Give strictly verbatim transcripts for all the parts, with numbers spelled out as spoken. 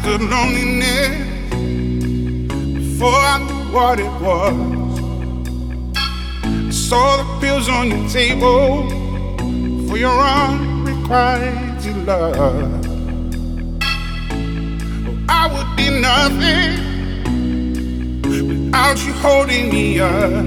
understood loneliness before I knew what it was. I saw the pills on your table for your unrequited love. Oh, I would be nothing without you holding me up.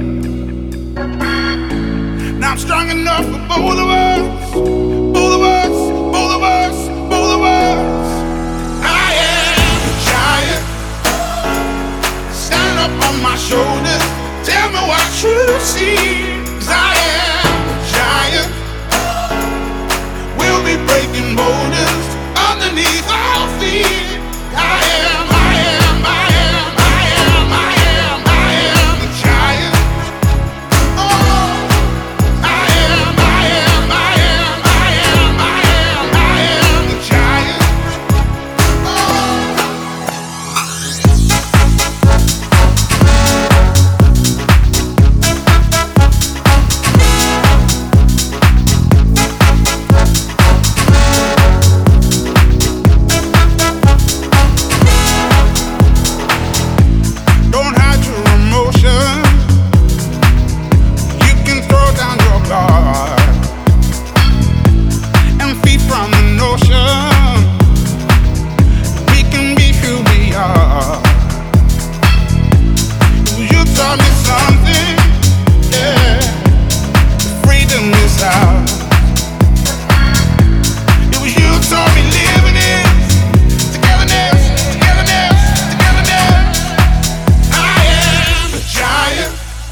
Now I'm strong enough for both of us, both of us, both of us, both of us. I am a giant. Stand up on my shoulders. Tell me what you see. 'Cause I am a giant. We'll be breaking boulders underneath our feet. I am, I am, I am, I am, I am, I am a giant. Oh, I am, I am, I am, I am, I am, I am the giant. Don't hide your emotion. You can throw down your guard and feed from the notion. We can be who we are. You taught me something, yeah. Freedom is ours. It was you taught me living is togetherness, togetherness, togetherness. I am a giant.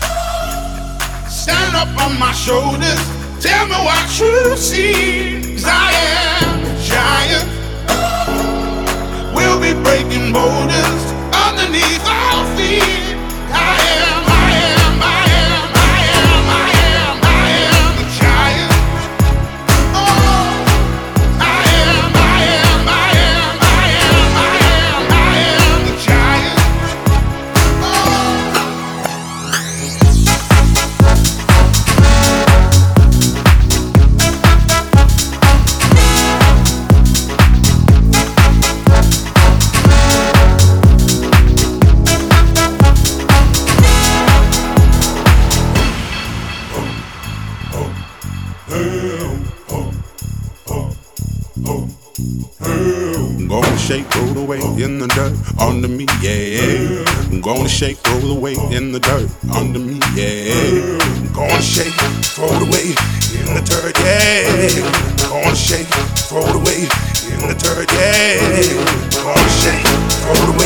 Stand up on my shoulders. Tell me what you see. 'Cause I am a giant. We'll be breaking boulders underneath our feet. I am, I am, I am, I am, I am, I am the giant. Oh, I am, I am, I am, I am, I am, I am the giant. I'm gonna shake, roll away in the dirt under me, yeah. I'm gonna shake, roll away in the dirt under me, yeah. I'm gonna shake, throw it away in the dirt, yeah. I'm gonna shake, throw it away in the dirt, yeah. I'm gonna shake, throw it away.